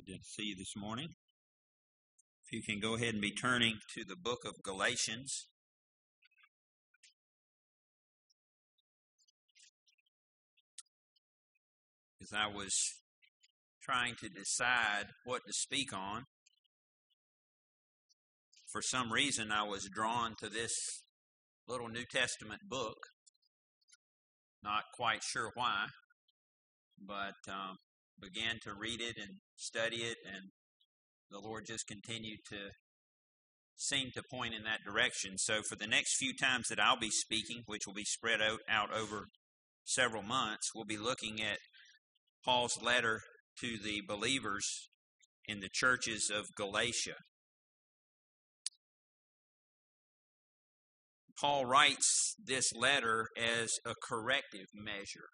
to see you this morning. If you can go ahead and be turning to the book of Galatians. As I was trying to decide what to speak on, for some reason I was drawn to this little New Testament book. Not quite sure why, but began to read it and study it, and the Lord just continued to seem to point in that direction. So for the next few times that I'll be speaking, which will be spread out over several months, we'll be looking at Paul's letter to the believers in the churches of Galatia. Paul writes this letter as a corrective measure.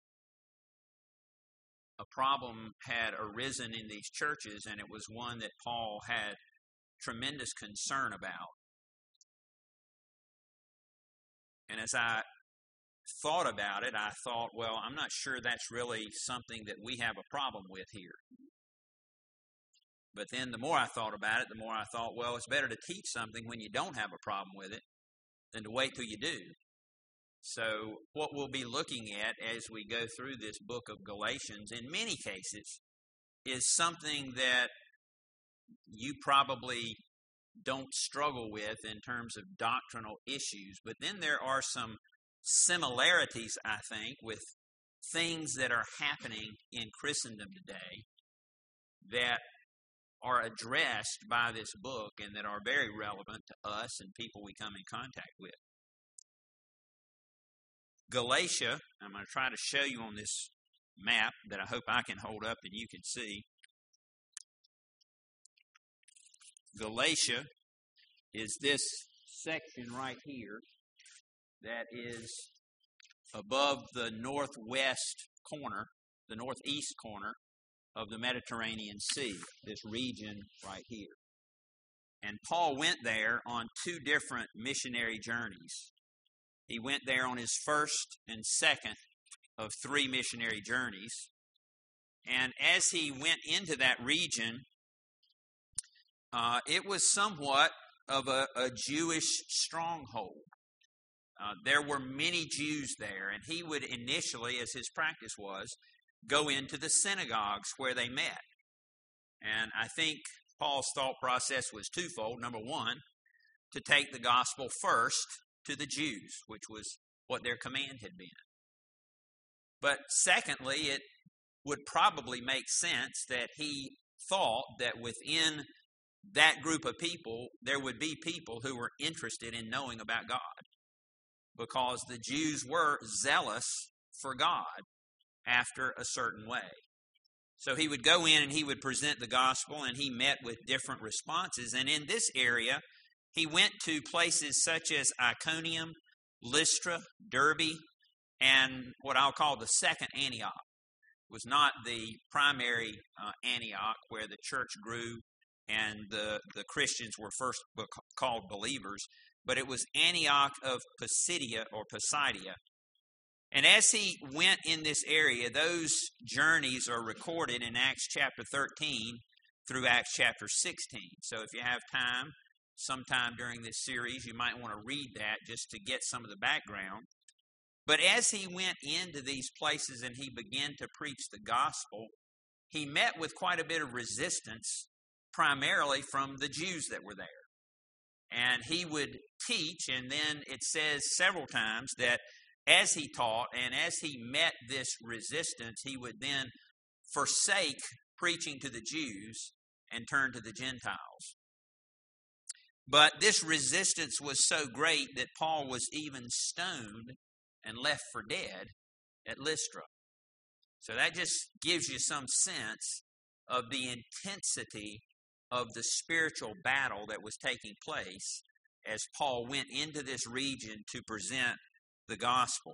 A problem had arisen in these churches, and it was one that Paul had tremendous concern about. And as I thought about it, I thought, well, I'm not sure that's really something that we have a problem with here. But then the more I thought about it, the more I thought, well, it's better to teach something when you don't have a problem with it than to wait till you do. So what we'll be looking at as we go through this book of Galatians, in many cases, is something that you probably don't struggle with in terms of doctrinal issues. But then there are some similarities, I think, with things that are happening in Christendom today that are addressed by this book and that are very relevant to us and people we come in contact with. Galatia, I'm going to try to show you on this map that I hope I can hold up and you can see. Galatia is this section right here that is above the northwest corner, the northeast corner of the Mediterranean Sea, this region right here. And Paul went there on two different missionary journeys. He went there on his first and second of three missionary journeys. And as he went into that region, it was somewhat of a Jewish stronghold. There were many Jews there, and he would initially, as his practice was, go into the synagogues where they met. And I think Paul's thought process was twofold. Number one, to take the gospel first to the Jews, which was what their command had been. But secondly, it would probably make sense that he thought that within that group of people, there would be people who were interested in knowing about God, because the Jews were zealous for God after a certain way. So he would go in and he would present the gospel, and he met with different responses. And in this area, he went to places such as Iconium, Lystra, Derbe, and what I'll call the second Antioch. It was not the primary Antioch where the church grew and the Christians were first called believers, but it was Antioch of Pisidia or Pisidia. And as he went in this area, those journeys are recorded in Acts chapter 13 through Acts chapter 16. So if you have time, sometime during this series, you might want to read that just to get some of the background. But as he went into these places and he began to preach the gospel, he met with quite a bit of resistance, primarily from the Jews that were there. And he would teach, and then it says several times that as he taught and as he met this resistance, he would then forsake preaching to the Jews and turn to the Gentiles. But this resistance was so great that Paul was even stoned and left for dead at Lystra. So that just gives you some sense of the intensity of the spiritual battle that was taking place as Paul went into this region to present the gospel.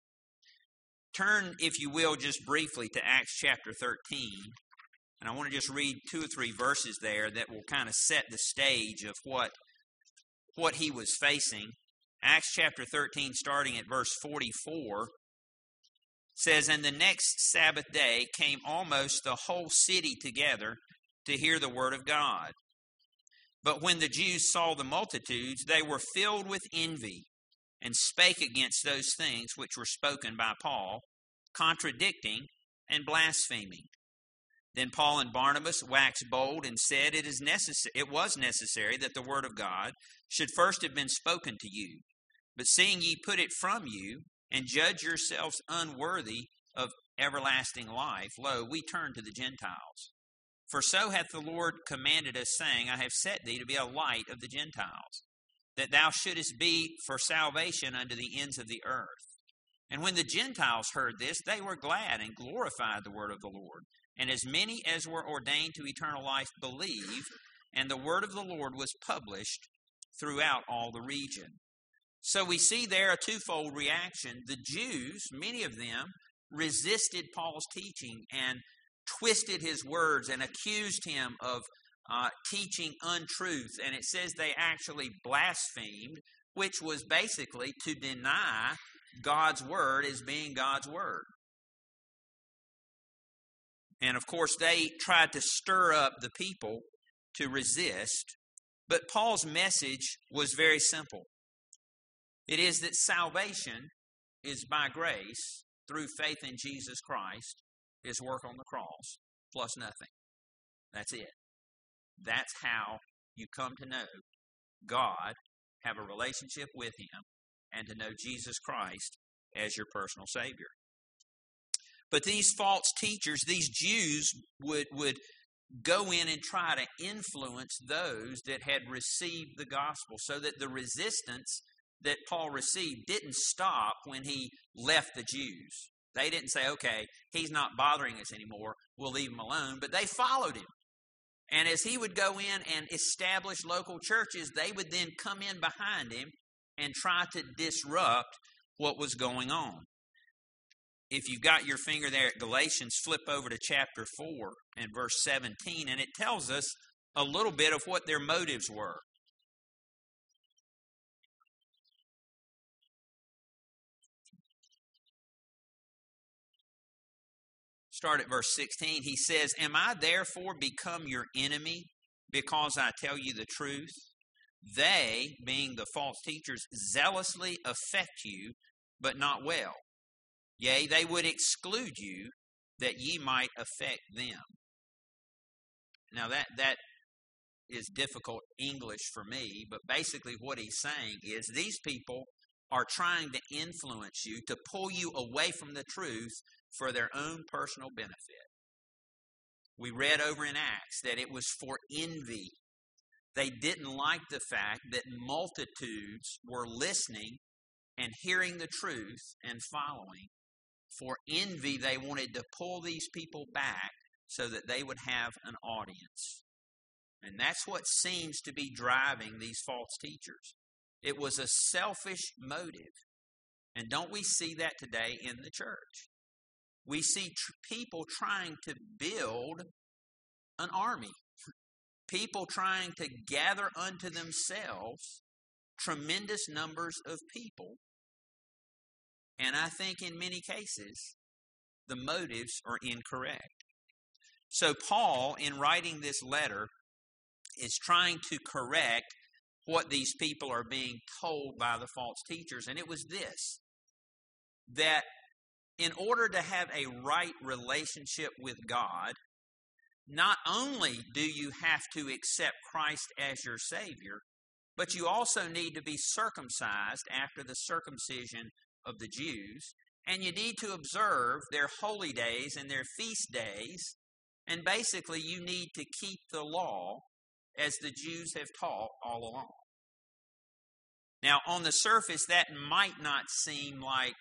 Turn, if you will, just briefly to Acts chapter 13. And I want to just read 2 or 3 verses there that will kind of set the stage of what he was facing. Acts chapter 13, starting at verse 44, says, "And the next Sabbath day came almost the whole city together to hear the word of God. But when the Jews saw the multitudes, they were filled with envy, and spake against those things which were spoken by Paul, contradicting and blaspheming. Then Paul and Barnabas waxed bold and said, it was necessary that the word of God should first have been spoken to you. But seeing ye put it from you, and judge yourselves unworthy of everlasting life, lo, we turn to the Gentiles. For so hath the Lord commanded us, saying, I have set thee to be a light of the Gentiles, that thou shouldest be for salvation unto the ends of the earth. And when the Gentiles heard this, they were glad and glorified the word of the Lord. And as many as were ordained to eternal life believed, and the word of the Lord was published throughout all the region. So we see there a twofold reaction. The Jews, many of them, resisted Paul's teaching and twisted his words and accused him of teaching untruth. And it says they actually blasphemed, which was basically to deny God's word as being God's word. And of course, they tried to stir up the people to resist. But Paul's message was very simple. It is that salvation is by grace through faith in Jesus Christ, his work on the cross, plus nothing. That's it. That's how you come to know God, have a relationship with him, and to know Jesus Christ as your personal Savior. But these false teachers, these Jews, would go in and try to influence those that had received the gospel, so that the resistance that Paul received didn't stop when he left the Jews. They didn't say, okay, he's not bothering us anymore, we'll leave him alone. But they followed him. And as he would go in and establish local churches, they would then come in behind him and try to disrupt what was going on. If you've got your finger there at Galatians, flip over to chapter 4 and verse 17, and it tells us a little bit of what their motives were. Start at verse 16. He says, am I therefore become your enemy because I tell you the truth? They, being the false teachers, zealously affect you, but not well. Yea, they would exclude you, that ye might affect them. Now that is difficult English for me, but basically what he's saying is these people are trying to influence you, to pull you away from the truth for their own personal benefit. We read over in Acts that it was for envy. They didn't like the fact that multitudes were listening and hearing the truth and following. For envy, they wanted to pull these people back so that they would have an audience. And that's what seems to be driving these false teachers. It was a selfish motive. And don't we see that today in the church? We see people trying to build an army. People trying to gather unto themselves tremendous numbers of people. And I think in many cases, the motives are incorrect. So Paul, in writing this letter, is trying to correct what these people are being told by the false teachers. And it was this, that in order to have a right relationship with God, not only do you have to accept Christ as your Savior, but you also need to be circumcised after the circumcision of the Jews, and you need to observe their holy days and their feast days, and basically you need to keep the law as the Jews have taught all along. Now, on the surface, that might not seem like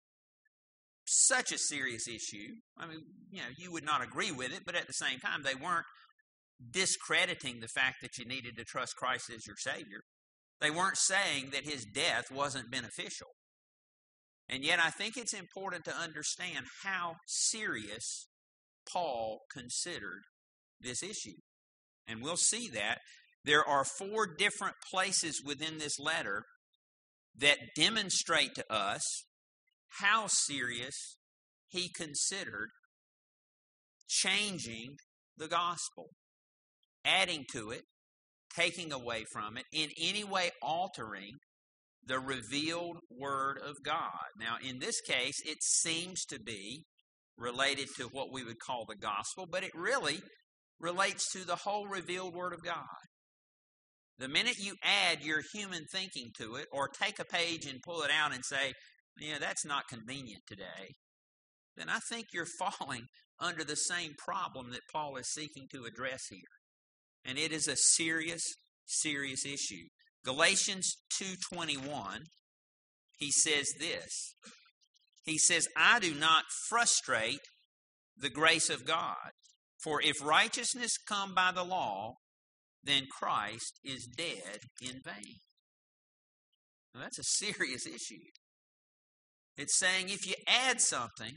such a serious issue. I mean, you would not agree with it, but at the same time, they weren't discrediting the fact that you needed to trust Christ as your Savior. They weren't saying that his death wasn't beneficial. And yet I think it's important to understand how serious Paul considered this issue. And we'll see that there are 4 different places within this letter that demonstrate to us how serious he considered changing the gospel. adding to it, taking away from it, in any way altering the revealed Word of God. Now, in this case, it seems to be related to what we would call the gospel, but it really relates to the whole revealed Word of God. The minute you add your human thinking to it, or take a page and pull it out and say, that's not convenient today, then I think you're falling under the same problem that Paul is seeking to address here. And it is a serious, serious issue. Galatians 2:21, he says this. He says, I do not frustrate the grace of God, for if righteousness come by the law, then Christ is dead in vain. Now, that's a serious issue. It's saying if you add something,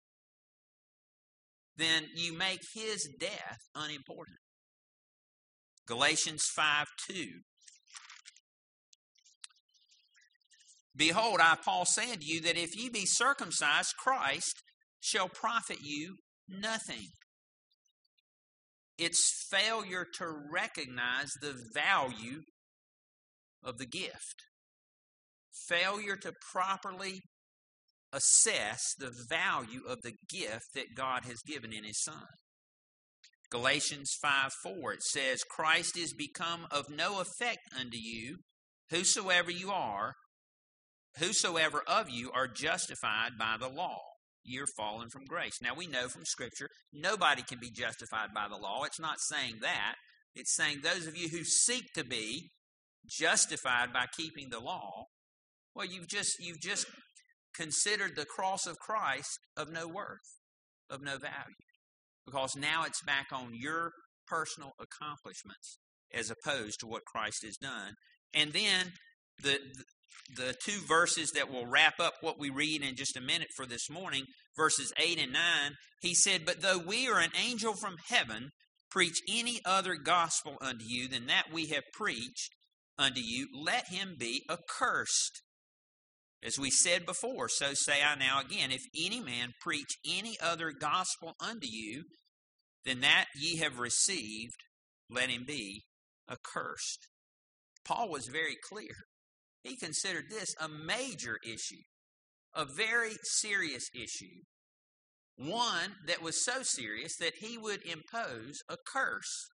then you make his death unimportant. Galatians 5:2. Behold, I, Paul, say unto you that if ye be circumcised, Christ shall profit you nothing. It's failure to recognize the value of the gift. Failure to properly assess the value of the gift that God has given in his Son. Galatians 5:4, it says, Christ is become of no effect unto you, whosoever of you are justified by the law. You're fallen from grace. Now we know from Scripture, nobody can be justified by the law. It's not saying that. It's saying those of you who seek to be justified by keeping the law, well, you've just considered the cross of Christ of no worth, of no value. Because now it's back on your personal accomplishments as opposed to what Christ has done. And then the two verses that will wrap up what we read in just a minute for this morning, verses 8 and 9, he said, But though we or an angel from heaven preach any other gospel unto you than that we have preached unto you, let him be accursed. As we said before, so say I now again, if any man preach any other gospel unto you than that ye have received, let him be accursed. Paul was very clear. He considered this a major issue, a very serious issue, one that was so serious that he would impose a curse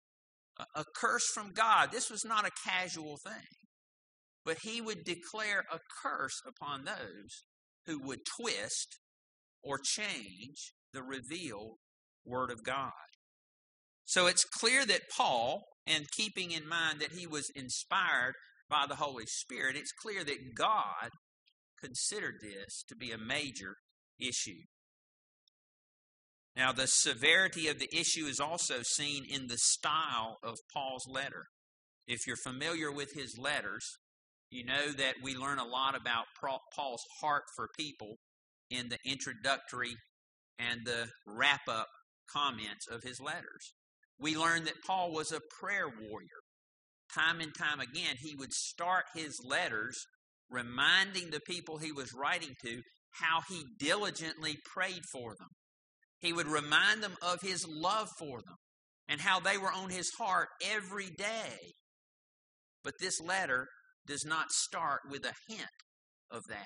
from God. This was not a casual thing, but he would declare a curse upon those who would twist or change the revealed Word of God. So it's clear that Paul, and keeping in mind that he was inspired by the Holy Spirit, it's clear that God considered this to be a major issue. Now, the severity of the issue is also seen in the style of Paul's letter. If you're familiar with his letters, you know that we learn a lot about Paul's heart for people in the introductory and the wrap-up comments of his letters. We learn that Paul was a prayer warrior. Time and time again, he would start his letters reminding the people he was writing to how he diligently prayed for them. He would remind them of his love for them and how they were on his heart every day. But this letter does not start with a hint of that.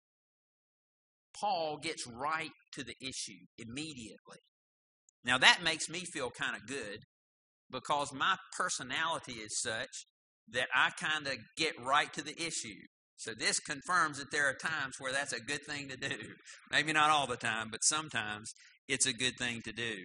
Paul gets right to the issue immediately. Now that makes me feel kind of good because my personality is such that I kind of get right to the issue. So this confirms that there are times where that's a good thing to do. Maybe not all the time, but sometimes it's a good thing to do.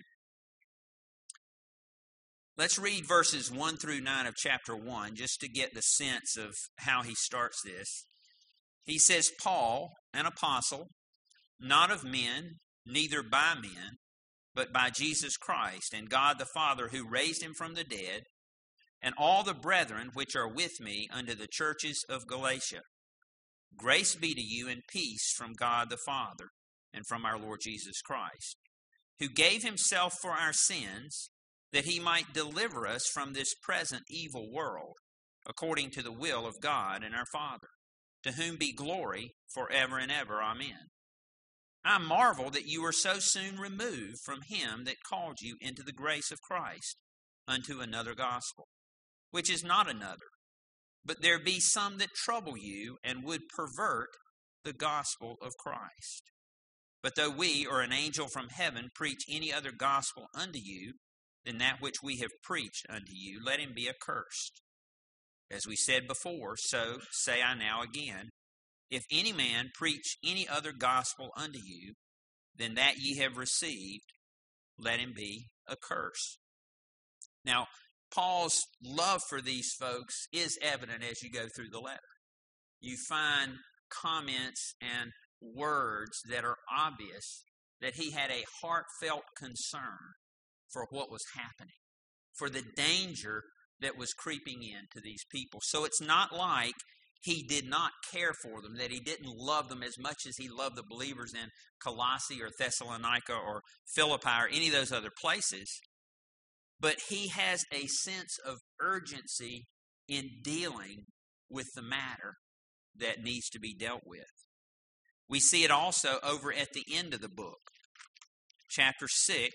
Let's read verses 1 through 9 of chapter 1 just to get the sense of how he starts this. He says, Paul, an apostle, not of men, neither by men, but by Jesus Christ and God the Father who raised him from the dead, and all the brethren which are with me unto the churches of Galatia. Grace be to you and peace from God the Father and from our Lord Jesus Christ, who gave himself for our sins, that he might deliver us from this present evil world, according to the will of God and our Father, to whom be glory forever and ever. Amen. I marvel that you are so soon removed from him that called you into the grace of Christ, unto another gospel, which is not another. But there be some that trouble you, and would pervert the gospel of Christ. But though we, or an angel from heaven, preach any other gospel unto you than that which we have preached unto you, let him be accursed. As we said before, so say I now again, if any man preach any other gospel unto you than that ye have received, let him be accursed. Now, Paul's love for these folks is evident as you go through the letter. You find comments and words that are obvious that he had a heartfelt concern for what was happening, for the danger that was creeping into these people. So it's not like he did not care for them, that he didn't love them as much as he loved the believers in Colossae or Thessalonica or Philippi or any of those other places. But he has a sense of urgency in dealing with the matter that needs to be dealt with. We see it also over at the end of the book, chapter 6,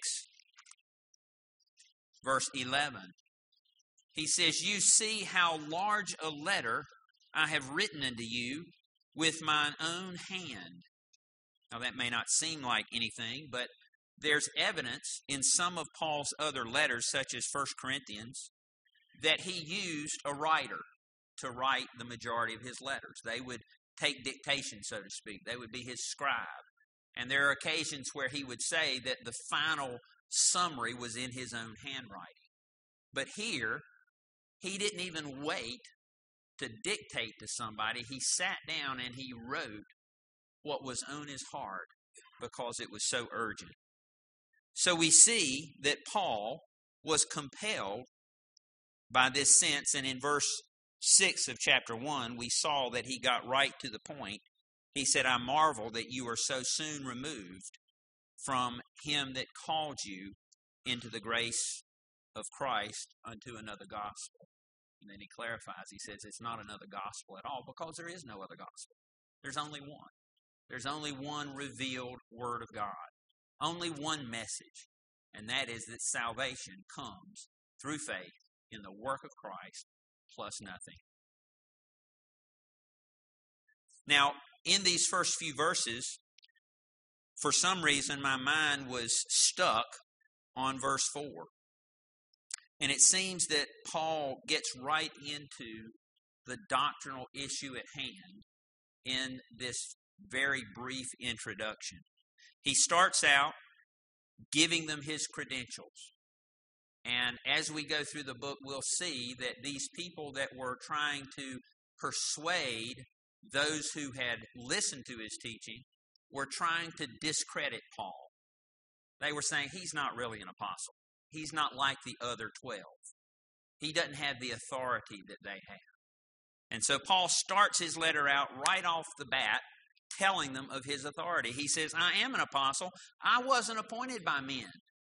verse 11. He says, you see how large a letter I have written unto you with mine own hand. Now that may not seem like anything, but there's evidence in some of Paul's other letters, such as 1 Corinthians, that he used a writer to write the majority of his letters. They would take dictation, so to speak. They would be his scribe. And there are occasions where he would say that the final summary was in his own handwriting. But here, he didn't even wait to dictate to somebody. He sat down and he wrote what was on his heart because it was so urgent. So we see that Paul was compelled by this sense, and in verse 6 of chapter 1, we saw that he got right to the point. He said, I marvel that you are so soon removed from him that called you into the grace of Christ unto another gospel. And then he clarifies, he says, it's not another gospel at all, because there is no other gospel. There's only one. There's only one revealed word of God. Only one message, and that is that salvation comes through faith in the work of Christ plus nothing. Now, in these first few verses, for some reason my mind was stuck on verse 4. And it seems that Paul gets right into the doctrinal issue at hand in this very brief introduction. He starts out giving them his credentials. And as we go through the book, we'll see that these people that were trying to persuade those who had listened to his teaching were trying to discredit Paul. They were saying he's not really an apostle. He's not like the other 12. He doesn't have the authority that they have. And so Paul starts his letter out right off the bat telling them of his authority. He says, I am an apostle. I wasn't appointed by men.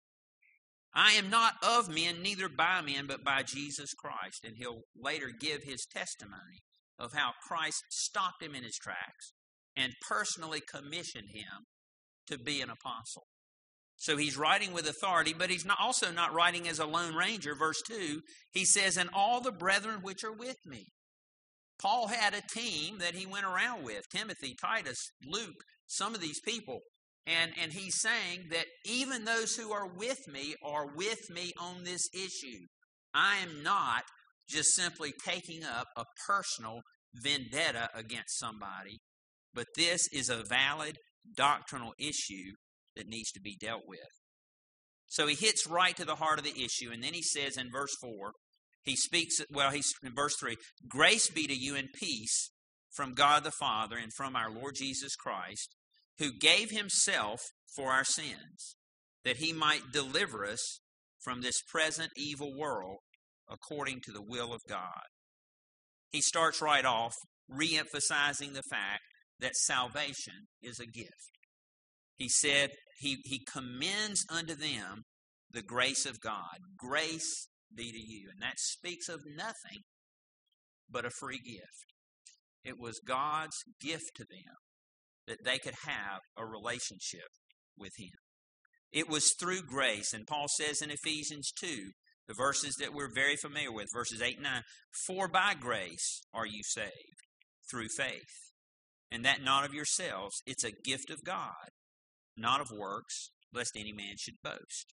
I am not of men, neither by men, but by Jesus Christ. And he'll later give his testimony of how Christ stopped him in his tracks and personally commissioned him to be an apostle. So he's writing with authority, but he's also not writing as a lone ranger. Verse 2, he says, and all the brethren which are with me. Paul had a team that he went around with, Timothy, Titus, Luke, some of these people. And he's saying that even those who are with me on this issue. I am not just simply taking up a personal vendetta against somebody, but this is a valid doctrinal issue that needs to be dealt with. So he hits right to the heart of the issue, and then he says in verse 4, he's in verse 3, grace be to you and peace from God the Father and from our Lord Jesus Christ, who gave himself for our sins, that he might deliver us from this present evil world according to the will of God. He starts right off re-emphasizing the fact that salvation is a gift. He said he commends unto them the grace of God. Grace be to you. And that speaks of nothing but a free gift. It was God's gift to them that they could have a relationship with him. It was through grace. And Paul says in Ephesians 2 The verses that we're very familiar with, verses 8 and 9. For by grace are you saved, through faith. And that not of yourselves, it's a gift of God, not of works, lest any man should boast.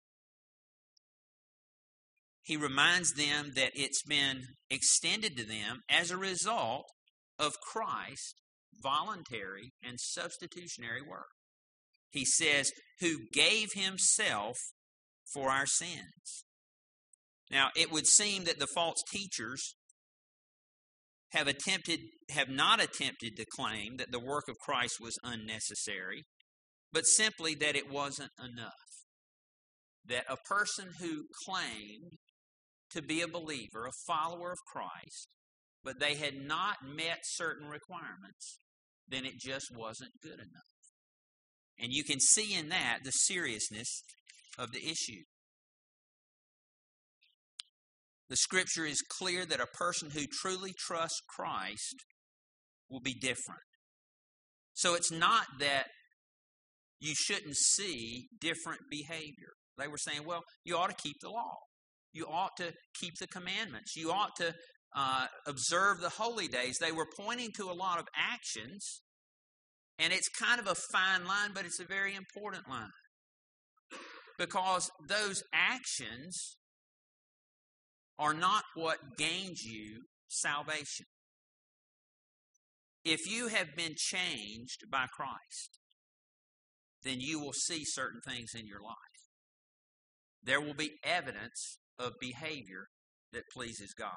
He reminds them that it's been extended to them as a result of Christ's voluntary and substitutionary work. He says, who gave himself for our sins. Now, it would seem that the false teachers have not attempted to claim that the work of Christ was unnecessary, but simply that it wasn't enough. That a person who claimed to be a believer, a follower of Christ, but they had not met certain requirements, then it just wasn't good enough. And you can see in that the seriousness of the issue. The Scripture is clear that a person who truly trusts Christ will be different. So it's not that you shouldn't see different behavior. They were saying, well, you ought to keep the law. You ought to keep the commandments. You ought to observe the holy days. They were pointing to a lot of actions, and it's kind of a fine line, but it's a very important line. Because those actions are not what gains you salvation. If you have been changed by Christ, then you will see certain things in your life. There will be evidence of behavior that pleases God.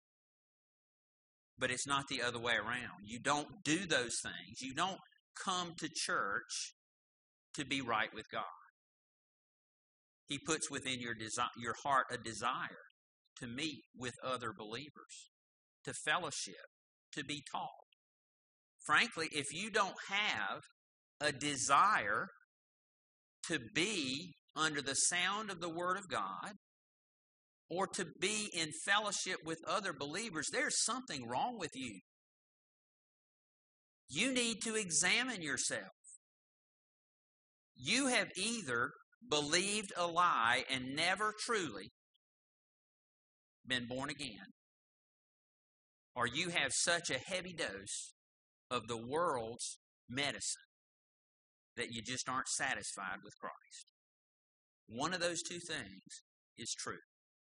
But it's not the other way around. You don't do those things. You don't come to church to be right with God. He puts within your heart a desire to meet with other believers, to fellowship, to be taught. Frankly, if you don't have a desire to be under the sound of the Word of God, or to be in fellowship with other believers, there's something wrong with you. You need to examine yourself. You have either believed a lie and never truly been born again, or you have such a heavy dose of the world's medicine that you just aren't satisfied with Christ. One of those two things is true.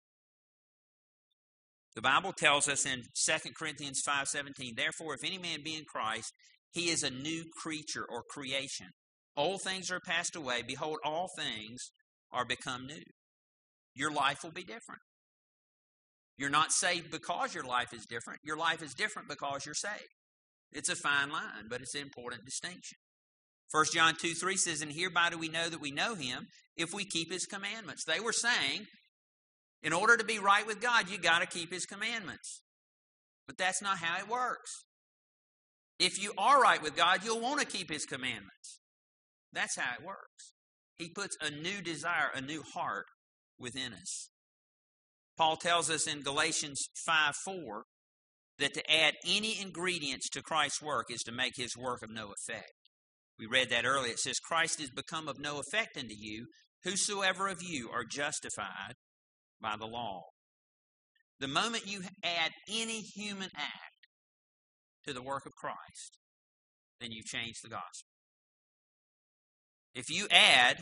The Bible tells us in 2 Corinthians 5:17, therefore, if any man be in Christ, he is a new creature or creation. Old things are passed away. Behold, all things are become new. Your life will be different. You're not saved because your life is different. Your life is different because you're saved. It's a fine line, but it's an important distinction. 1 John 2:3 says, and hereby do we know that we know him if we keep his commandments. They were saying, in order to be right with God, you got to keep his commandments. But that's not how it works. If you are right with God, you'll want to keep his commandments. That's how it works. He puts a new desire, a new heart within us. Paul tells us in Galatians 5:4 that to add any ingredients to Christ's work is to make his work of no effect. We read that earlier. It says, Christ is become of no effect unto you, whosoever of you are justified by the law. The moment you add any human act to the work of Christ, then you've changed the gospel. If you add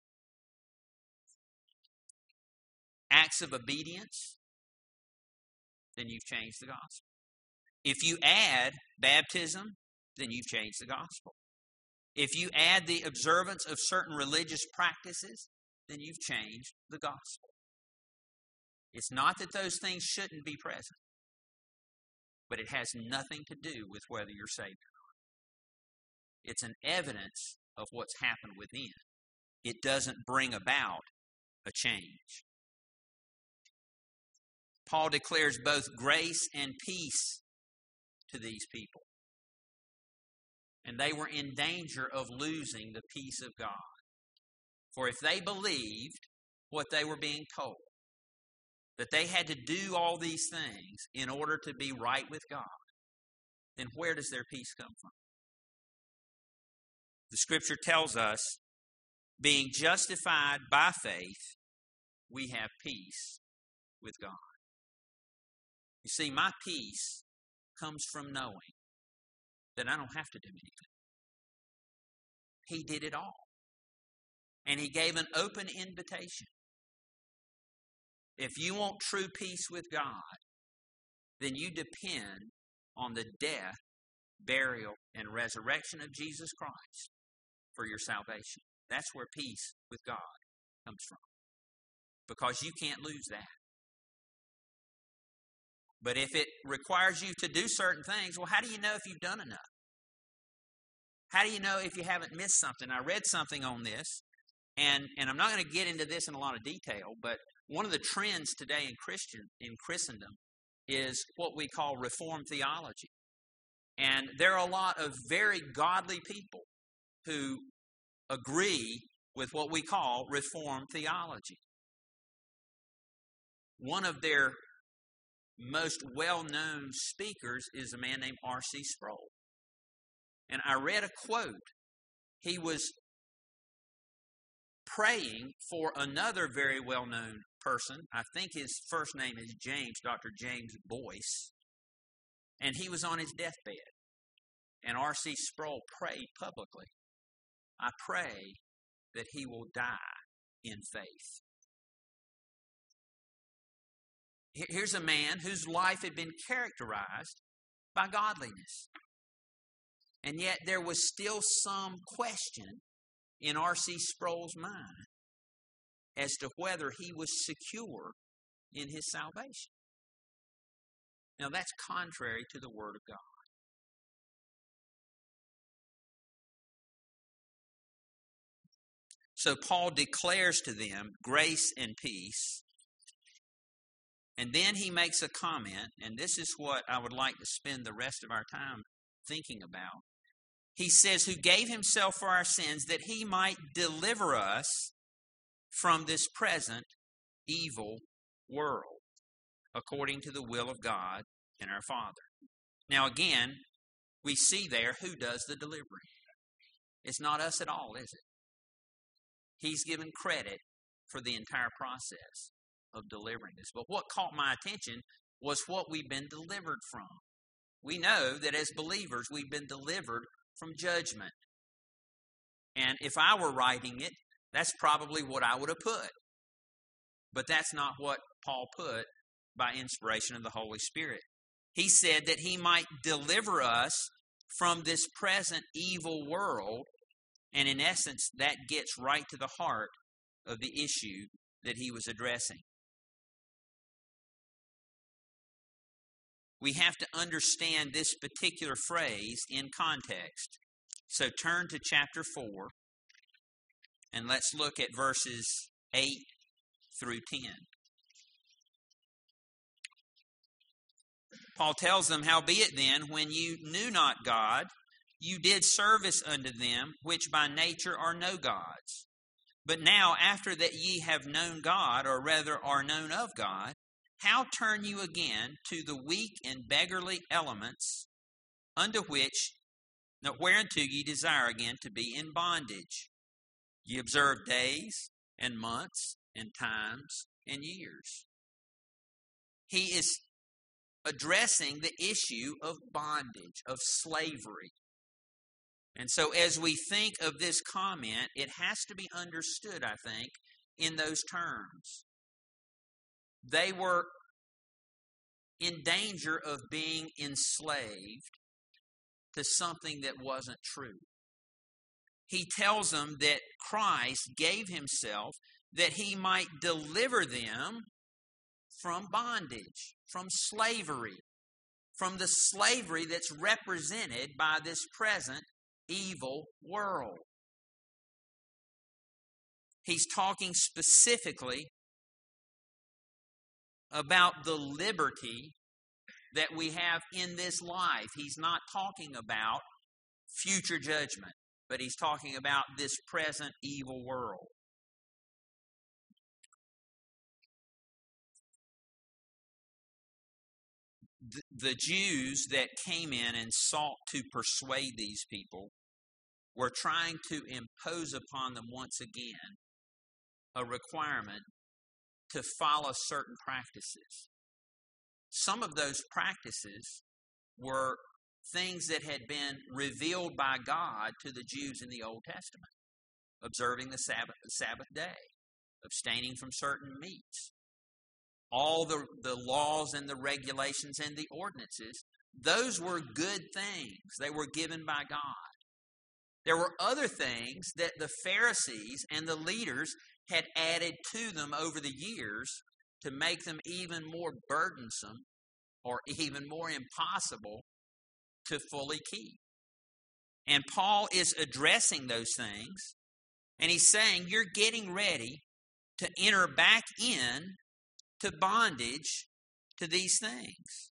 acts of obedience, then you've changed the gospel. If you add baptism, then you've changed the gospel. If you add the observance of certain religious practices, then you've changed the gospel. It's not that those things shouldn't be present, but it has nothing to do with whether you're saved or not. It's an evidence of what's happened within. It doesn't bring about a change. Paul declares both grace and peace to these people. And they were in danger of losing the peace of God. For if they believed what they were being told, that they had to do all these things in order to be right with God, then where does their peace come from? The Scripture tells us, being justified by faith, we have peace with God. You see, my peace comes from knowing that I don't have to do anything. He did it all. And He gave an open invitation. If you want true peace with God, then you depend on the death, burial, and resurrection of Jesus Christ for your salvation. That's where peace with God comes from. Because you can't lose that. But if it requires you to do certain things, well, how do you know if you've done enough? How do you know if you haven't missed something? I read something on this, and I'm not going to get into this in a lot of detail, but one of the trends today in Christendom is what we call Reformed theology. And there are a lot of very godly people who agree with what we call Reformed theology. One of their most well-known speakers is a man named R.C. Sproul. And I read a quote. He was praying for another very well-known person. I think his first name is James, Dr. James Boyce. And he was on his deathbed. And R.C. Sproul prayed publicly, I pray that he will die in faith. Here's a man whose life had been characterized by godliness. And yet there was still some question in R.C. Sproul's mind as to whether he was secure in his salvation. Now that's contrary to the Word of God. So Paul declares to them grace and peace. And then he makes a comment, and this is what I would like to spend the rest of our time thinking about. He says, who gave himself for our sins that he might deliver us from this present evil world, according to the will of God and our Father. Now again, we see there who does the delivering. It's not us at all, is it? He's given credit for the entire process of delivering us. But what caught my attention was what we've been delivered from. We know that as believers, we've been delivered from judgment. And if I were writing it, that's probably what I would have put. But that's not what Paul put by inspiration of the Holy Spirit. He said that he might deliver us from this present evil world. And in essence, that gets right to the heart of the issue that he was addressing. We have to understand this particular phrase in context. So turn to chapter 4, and let's look at verses 8 through 10. Paul tells them, howbeit then, when you knew not God, you did service unto them, which by nature are no gods. But now, after that ye have known God, or rather are known of God, how turn you again to the weak and beggarly elements, whereunto ye desire again to be in bondage? Ye observe days and months and times and years. He is addressing the issue of bondage, of slavery. And so as we think of this comment, it has to be understood, I think, in those terms. They were in danger of being enslaved to something that wasn't true. He tells them that Christ gave himself that he might deliver them from bondage, from slavery, from the slavery that's represented by this present evil world. He's talking specifically about the liberty that we have in this life. He's not talking about future judgment, but he's talking about this present evil world. The Jews that came in and sought to persuade these people were trying to impose upon them once again a requirement to follow certain practices. Some of those practices were things that had been revealed by God to the Jews in the Old Testament. Observing the Sabbath day, abstaining from certain meats. All the laws and the regulations and the ordinances, those were good things. They were given by God. There were other things that the Pharisees and the leaders had added to them over the years to make them even more burdensome or even more impossible to fully keep. And Paul is addressing those things, and he's saying you're getting ready to enter back in to bondage to these things.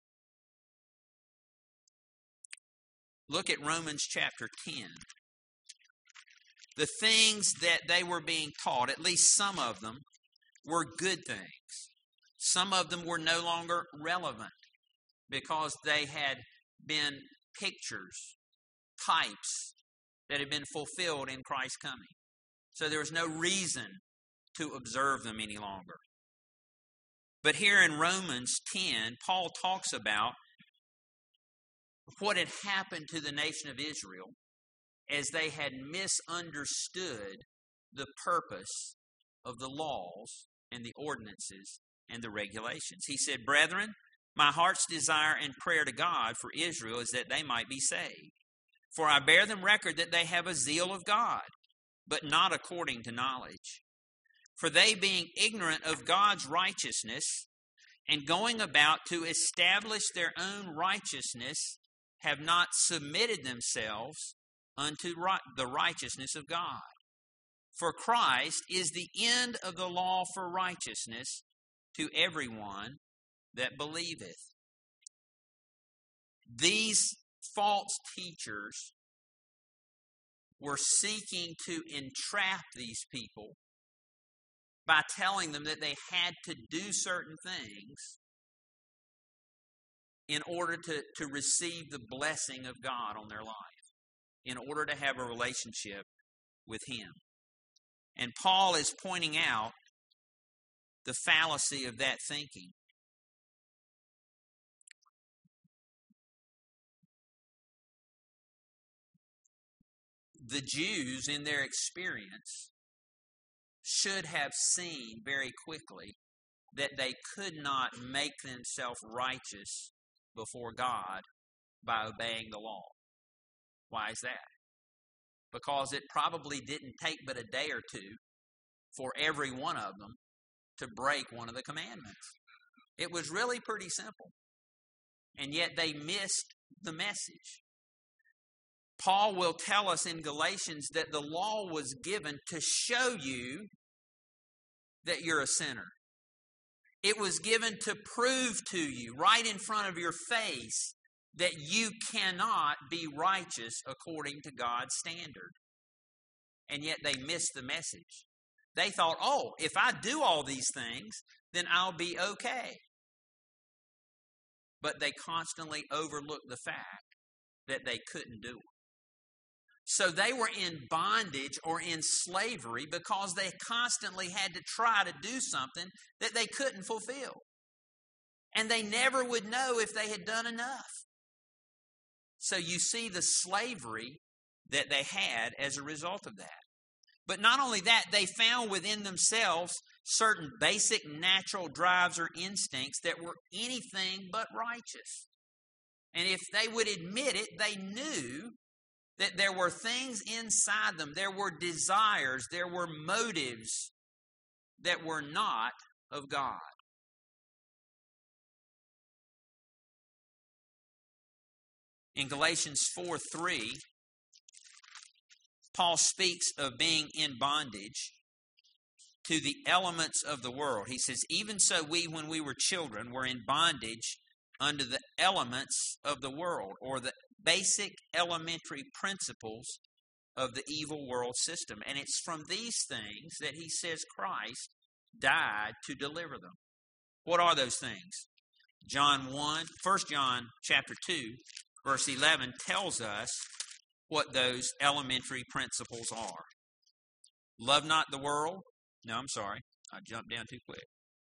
Look at Romans chapter 10. The things that they were being taught, at least some of them, were good things. Some of them were no longer relevant because they had been pictures, types that had been fulfilled in Christ's coming. So there was no reason to observe them any longer. But here in Romans 10, Paul talks about what had happened to the nation of Israel as they had misunderstood the purpose of the laws and the ordinances and the regulations. He said, "Brethren, my heart's desire and prayer to God for Israel is that they might be saved. For I bear them record that they have a zeal of God, but not according to knowledge. For they, being ignorant of God's righteousness and going about to establish their own righteousness, have not submitted themselves unto the righteousness of God. For Christ is the end of the law for righteousness to everyone that believeth." These false teachers were seeking to entrap these people by telling them that they had to do certain things in order to receive the blessing of God on their life, in order to have a relationship with Him. And Paul is pointing out the fallacy of that thinking. The Jews, in their experience, should have seen very quickly that they could not make themselves righteous before God by obeying the law. Why is that? Because it probably didn't take but a day or two for every one of them to break one of the commandments. It was really pretty simple. And yet they missed the message. Paul will tell us in Galatians that the law was given to show you that you're a sinner. It was given to prove to you right in front of your face that you cannot be righteous according to God's standard. And yet they missed the message. They thought, oh, if I do all these things, then I'll be okay. But they constantly overlooked the fact that they couldn't do it. So they were in bondage or in slavery because they constantly had to try to do something that they couldn't fulfill. And they never would know if they had done enough. So you see the slavery that they had as a result of that. But not only that, they found within themselves certain basic natural drives or instincts that were anything but righteous. And if they would admit it, they knew that there were things inside them, there were desires, there were motives that were not of God. In Galatians 4:3, Paul speaks of being in bondage to the elements of the world. He says, even so we, when we were children, were in bondage under the elements of the world, or the basic elementary principles of the evil world system. And it's from these things that he says Christ died to deliver them. What are those things? 1 John chapter 2, verse 11 tells us what those elementary principles are. Love not the world. No, I'm sorry. I jumped down too quick.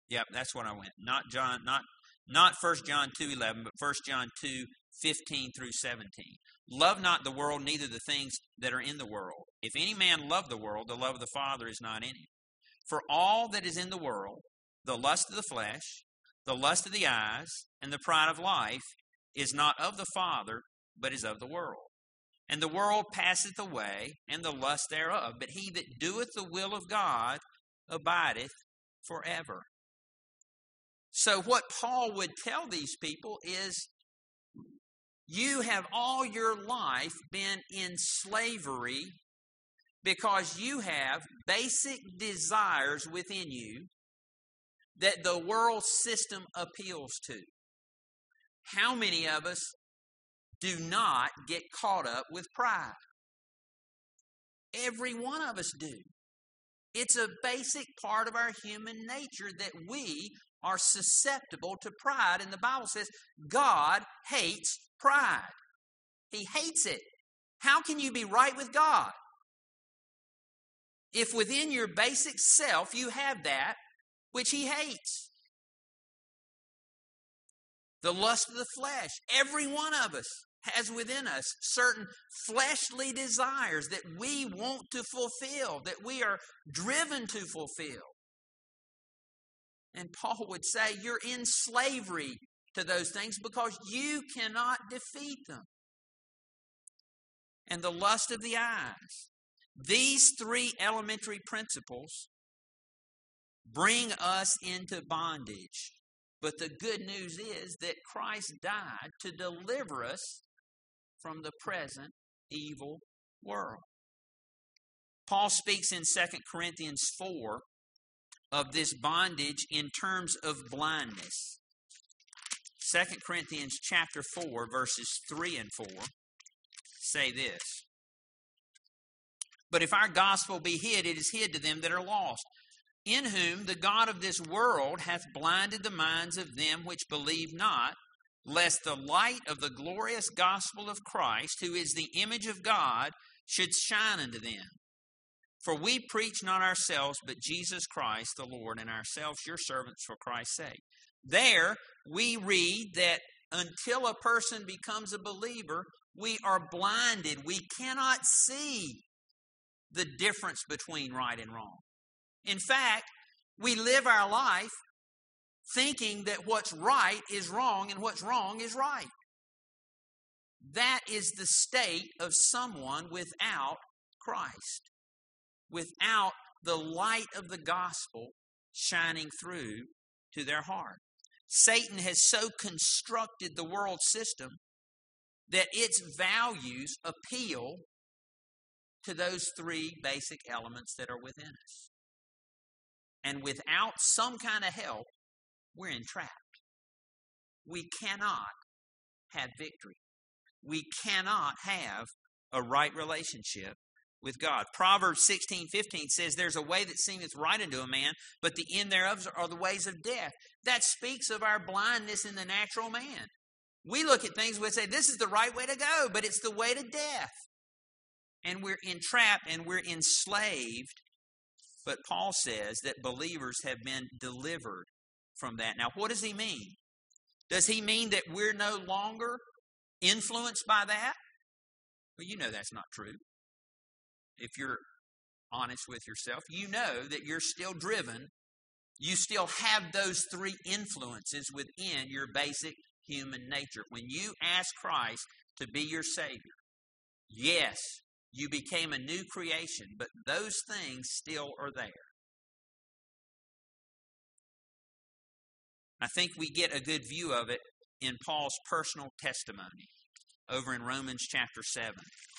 Yep, that's what I went. Not 1 John 2:11, but 1 John 2:15 through 17. Love not the world, neither the things that are in the world. If any man love the world, the love of the Father is not in him. For all that is in the world, the lust of the flesh, the lust of the eyes, and the pride of life, is not of the Father, but is of the world. And the world passeth away, and the lust thereof. But he that doeth the will of God abideth forever. So what Paul would tell these people is, you have all your life been in slavery because you have basic desires within you that the world system appeals to. How many of us do not get caught up with pride? Every one of us do. It's a basic part of our human nature that we are susceptible to pride. And the Bible says God hates pride. He hates it. How can you be right with God if within your basic self you have that which He hates? The lust of the flesh. Every one of us has within us certain fleshly desires that we want to fulfill, that we are driven to fulfill. And Paul would say you're in slavery to those things because you cannot defeat them. And the lust of the eyes. These three elementary principles bring us into bondage. But the good news is that Christ died to deliver us from the present evil world. Paul speaks in 2 Corinthians 4 of this bondage in terms of blindness. 2 Corinthians chapter 4, verses 3 and 4 say this. But if our gospel be hid, it is hid to them that are lost, in whom the God of this world hath blinded the minds of them which believe not, lest the light of the glorious gospel of Christ, who is the image of God, should shine unto them. For we preach not ourselves, but Jesus Christ the Lord, and ourselves your servants for Christ's sake. There we read that until a person becomes a believer, we are blinded. We cannot see the difference between right and wrong. In fact, we live our life thinking that what's right is wrong and what's wrong is right. That is the state of someone without Christ, without the light of the gospel shining through to their heart. Satan has so constructed the world system that its values appeal to those three basic elements that are within us. And without some kind of help, we're entrapped. We cannot have victory. We cannot have a right relationship with God. Proverbs 16:15 says, there's a way that seemeth right unto a man, but the end thereof are the ways of death. That speaks of our blindness in the natural man. We look at things, we say, this is the right way to go, but it's the way to death. And we're entrapped and we're enslaved. But Paul says that believers have been delivered from that. Now, what does he mean? Does he mean that we're no longer influenced by that? Well, you know that's not true. If you're honest with yourself, you know that you're still driven. You still have those three influences within your basic human nature. When you ask Christ to be your Savior, yes, you became a new creation, but those things still are there. I think we get a good view of it in Paul's personal testimony over in Romans chapter 7.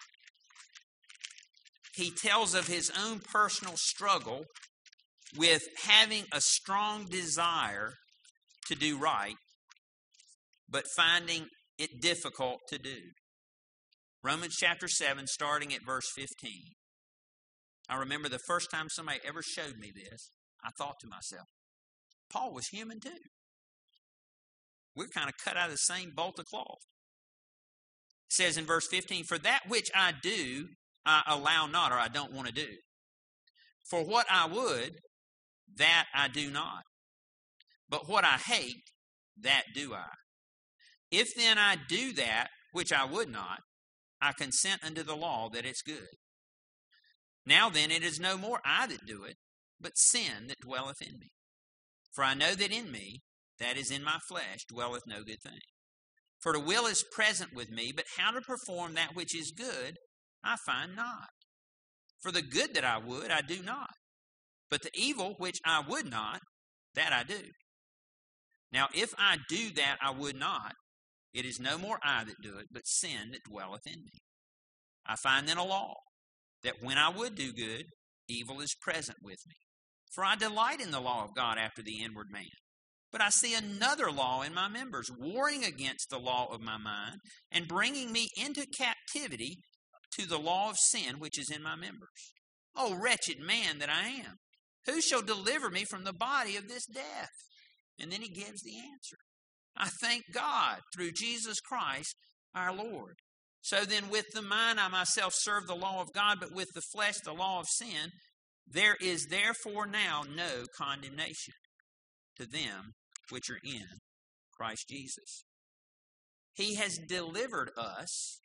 He tells of his own personal struggle with having a strong desire to do right, but finding it difficult to do. Romans chapter 7, starting at verse 15. I remember the first time somebody ever showed me this, I thought to myself, Paul was human too. We're kind of cut out of the same bolt of cloth. It says in verse 15, for that which I do, I allow not, or I don't want to do. For what I would, that I do not. But what I hate, that do I. If then I do that which I would not, I consent unto the law that it's good. Now then it is no more I that do it, but sin that dwelleth in me. For I know that in me, that is in my flesh, dwelleth no good thing. For the will is present with me, but how to perform that which is good, I find not. For the good that I would, I do not. But the evil which I would not, that I do. Now if I do that I would not, it is no more I that do it, but sin that dwelleth in me. I find then a law, that when I would do good, evil is present with me. For I delight in the law of God after the inward man. But I see another law in my members, warring against the law of my mind, and bringing me into captivity to the law of sin which is in my members. O wretched man that I am, who shall deliver me from the body of this death? And then he gives the answer. I thank God through Jesus Christ our Lord. So then with the mind I myself serve the law of God, but with the flesh the law of sin. There is therefore now no condemnation to them which are in Christ Jesus. He has delivered us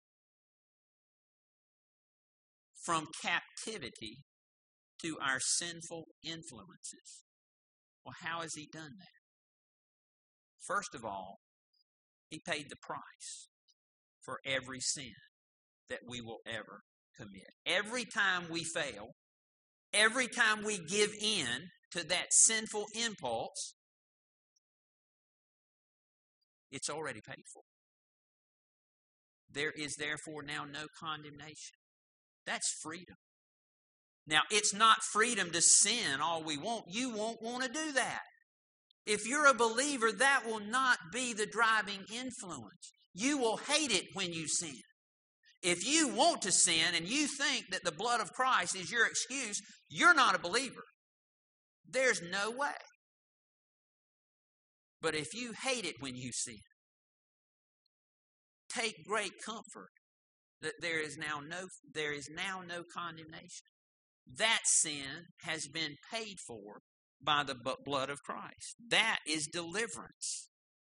from captivity to our sinful influences. Well, how has he done that? First of all, he paid the price for every sin that we will ever commit. Every time we fail, every time we give in to that sinful impulse, it's already paid for. There is therefore now no condemnation. That's freedom. Now, it's not freedom to sin all we want. You won't want to do that. If you're a believer, that will not be the driving influence. You will hate it when you sin. If you want to sin and you think that the blood of Christ is your excuse, you're not a believer. There's no way. But if you hate it when you sin, take great comfort that there is now no condemnation. That sin has been paid for by the blood of Christ. That is deliverance.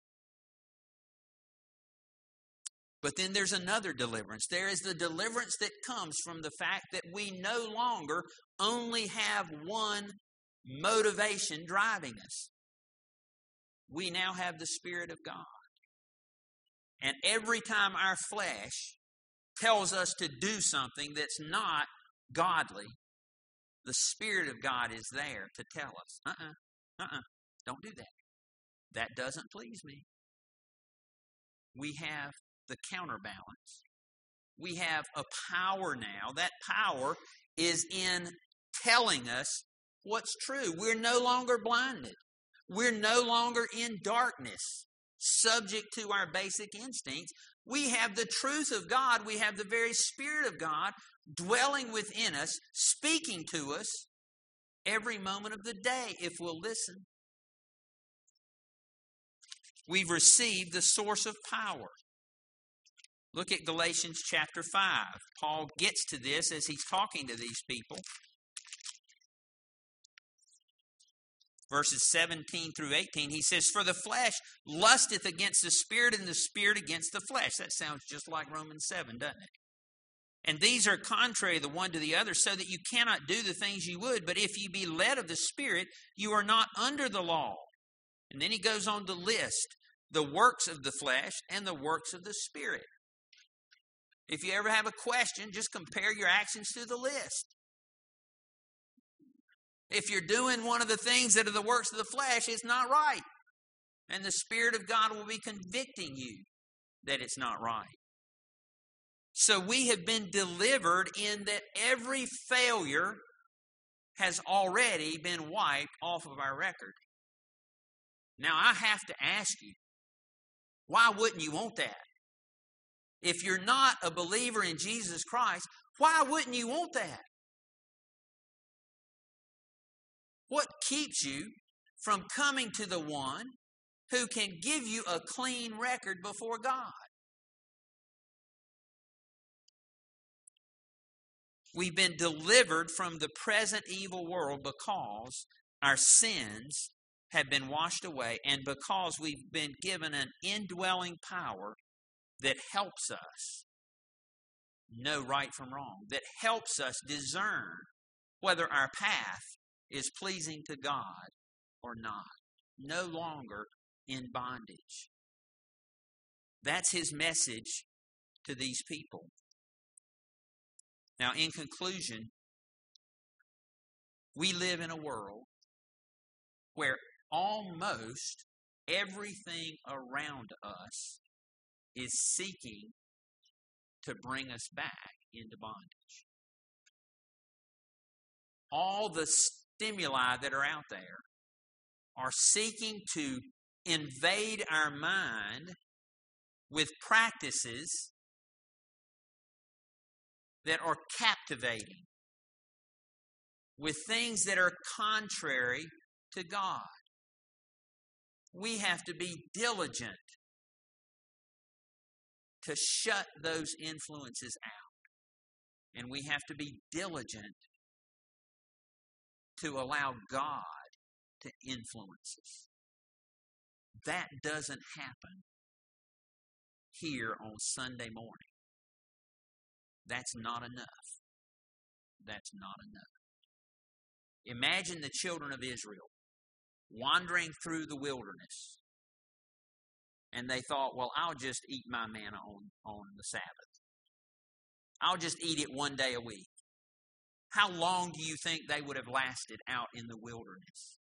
But then there's another deliverance. There is the deliverance that comes from the fact that we no longer only have one motivation driving us. We now have the Spirit of God. And every time our flesh tells us to do something that's not godly, the Spirit of God is there to tell us, don't do that. That doesn't please me. We have the counterbalance. We have a power now. That power is in telling us what's true. We're no longer blinded. We're no longer in darkness, subject to our basic instincts. We have the truth of God. We have the very Spirit of God dwelling within us, speaking to us every moment of the day if we'll listen. We've received the source of power. Look at Galatians chapter 5. Paul gets to this as he's talking to these people. Verses 17 through 18, he says, For the flesh lusteth against the Spirit, and the Spirit against the flesh. That sounds just like Romans 7, doesn't it? And these are contrary the one to the other, so that you cannot do the things you would. But if you be led of the Spirit, you are not under the law. And then he goes on to list the works of the flesh and the works of the Spirit. If you ever have a question, just compare your actions to the list. If you're doing one of the things that are the works of the flesh, it's not right. And the Spirit of God will be convicting you that it's not right. So we have been delivered in that every failure has already been wiped off of our record. Now I have to ask you, why wouldn't you want that? If you're not a believer in Jesus Christ, why wouldn't you want that? What keeps you from coming to the one who can give you a clean record before God? We've been delivered from the present evil world because our sins have been washed away, and because we've been given an indwelling power that helps us know right from wrong, that helps us discern whether our path is pleasing to God or not. No longer in bondage. That's his message to these people. Now, in conclusion, we live in a world where almost everything around us is seeking to bring us back into bondage. All the stimuli that are out there are seeking to invade our mind with practices that are captivating, with things that are contrary to God. We have to be diligent to shut those influences out. And we have to be diligent to allow God to influence us. That doesn't happen here on Sunday morning. That's not enough. That's not enough. Imagine the children of Israel wandering through the wilderness, and they thought, well, I'll just eat my manna on the Sabbath. I'll just eat it one day a week. How long do you think they would have lasted out in the wilderness?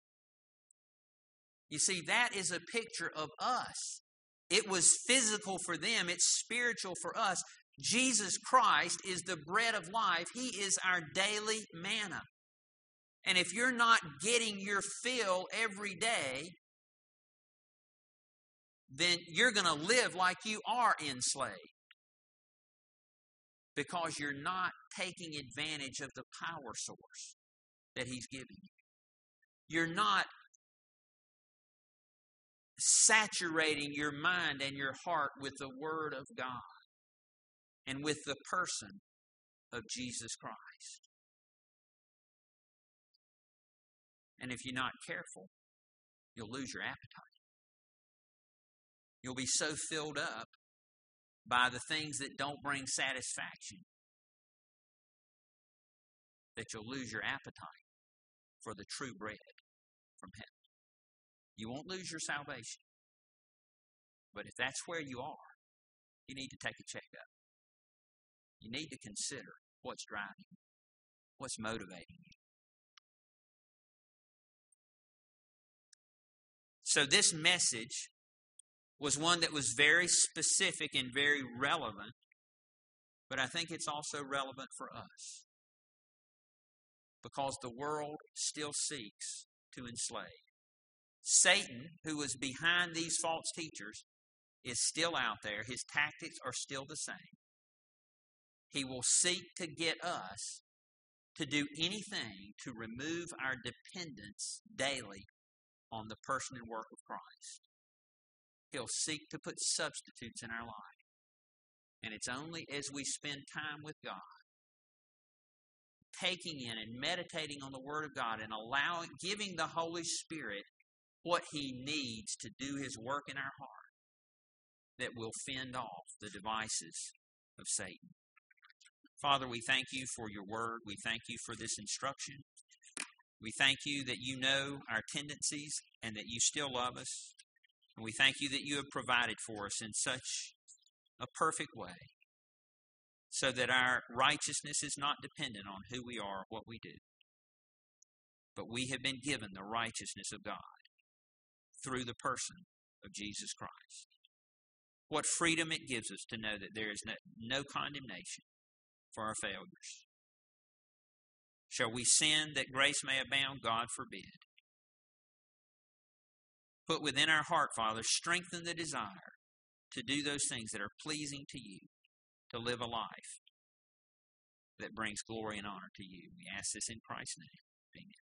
You see, that is a picture of us. It was physical for them. It's spiritual for us. Jesus Christ is the bread of life. He is our daily manna. And if you're not getting your fill every day, then you're going to live like you are enslaved, because you're not taking advantage of the power source that He's given you. You're not saturating your mind and your heart with the Word of God and with the person of Jesus Christ. And if you're not careful, you'll lose your appetite. You'll be so filled up by the things that don't bring satisfaction that you'll lose your appetite for the true bread from heaven. You won't lose your salvation. But if that's where you are, you need to take a checkup. You need to consider what's driving you, what's motivating you. So this message was one that was very specific and very relevant, but I think it's also relevant for us, because the world still seeks to enslave. Satan, who was behind these false teachers, is still out there. His tactics are still the same. He will seek to get us to do anything to remove our dependence daily on the person and work of Christ. He'll seek to put substitutes in our life. And it's only as we spend time with God, taking in and meditating on the Word of God and giving the Holy Spirit what He needs to do His work in our heart, that will fend off the devices of Satan. Father, we thank You for Your Word. We thank You for this instruction. We thank You that You know our tendencies and that You still love us. And we thank You that You have provided for us in such a perfect way, so that our righteousness is not dependent on who we are or what we do. But we have been given the righteousness of God through the person of Jesus Christ. What freedom it gives us to know that there is no condemnation for our failures. Shall we sin that grace may abound? God forbid. Put within our heart, Father, strengthen the desire to do those things that are pleasing to You, to live a life that brings glory and honor to You. We ask this in Christ's name. Amen.